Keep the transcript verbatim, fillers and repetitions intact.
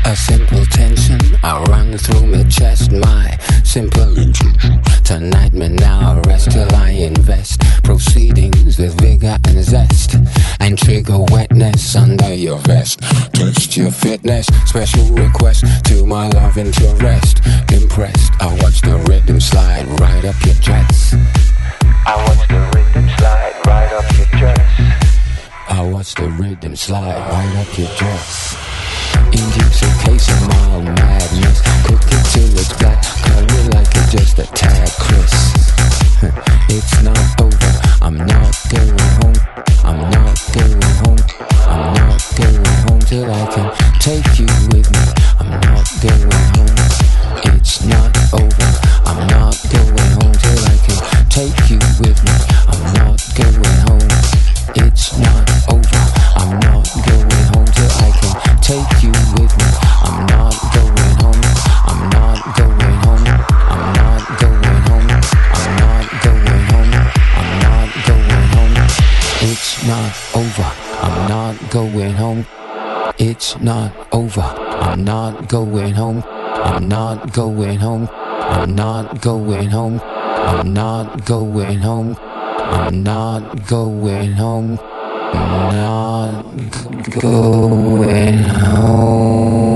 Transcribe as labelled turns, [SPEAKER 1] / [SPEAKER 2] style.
[SPEAKER 1] A simple tension I run through my chest. My simple intention tonight me now rest till I invest proceedings with vigor and zest and trigger wetness under your vest. Test your fitness. Special request to my love interest. Impressed, I watch the rhythm slide right up your dress. I watch the rhythm slide right up your dress. I watch the rhythm slide right up your dress. Intoxication, mild madness. Cook it till it's black. Color like it's just a tad crisp. It's not over. I'm not going home. I'm not going home. I'm not going home till I can take you with me. I'm not going home. It's not over. I'm not going home till I can take you with me. I'm not going home. It's not over. I'm not going home till I can take you with me. I'm not going home. I'm not going home. I'm not going home. I'm not going home. I'm not going home. It's not over. I'm not going home. It's not over. I'm not going home. I'm not going home. I'm not going home. I'm not going home. I'm not going home. I'm not going home.